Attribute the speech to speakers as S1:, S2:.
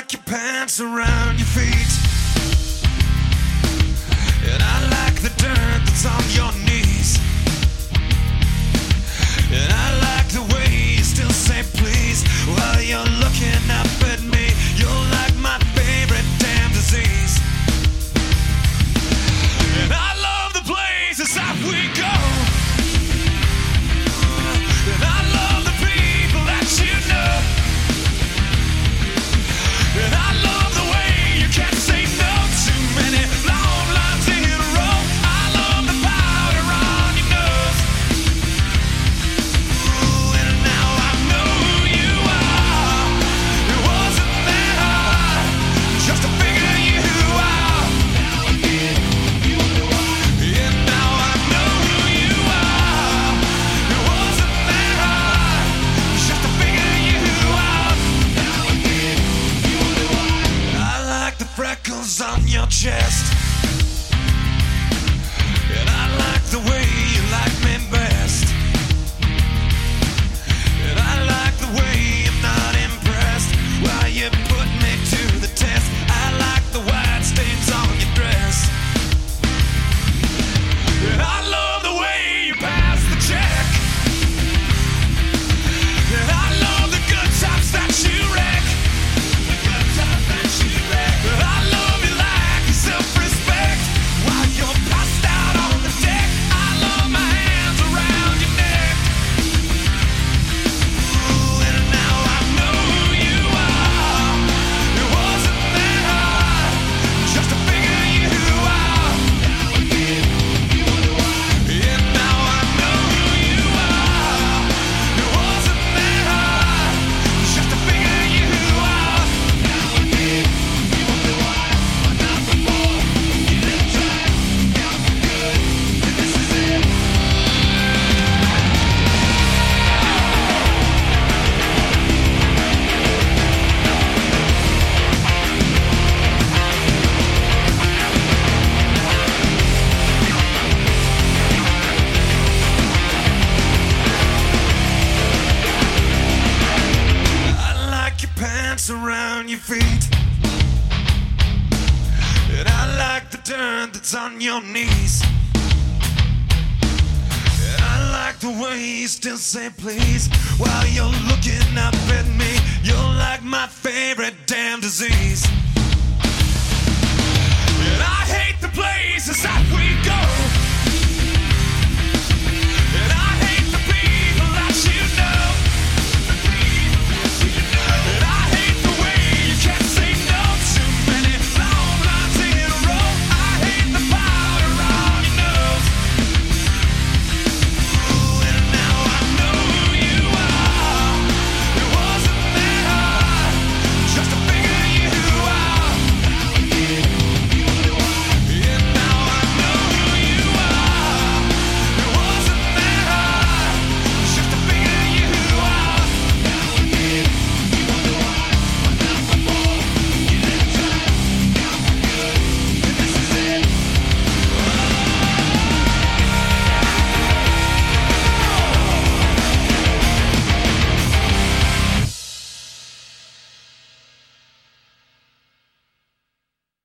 S1: like your pants around your feet, and I like the dirt that's on your knees, and I like the way you still say please while you're looking up at me. You're like my favorite damn disease, and I love the places that we go, and I love the people that you know, and I love the way you can't say no to many long lines in a row. I love the powder on your nose. Ooh, and now I know who you are. It wasn't that hard just to figure you out. And now I know who you are. It wasn't that hard just to figure you out. I like the freckles on your chest, and I like the way you like me best, and I like the way I'm not impressed while you put me to the test. I like the white stains on your dress, and I love the way you pass the check, and I love the good times that you wreck. But I love you like your self-respect while you're passed out on the deck. I love my hands around your neck. Ooh, and now I know who you are. It wasn't that hard just to figure you out. And now I know who you are. It wasn't that hard just to figure you out. I like your pants around your feet, and I like the dirt that's on your knees, and I like the way you still say please while you're looking up at me. You're like my favorite damn disease, and I hate the places that we go,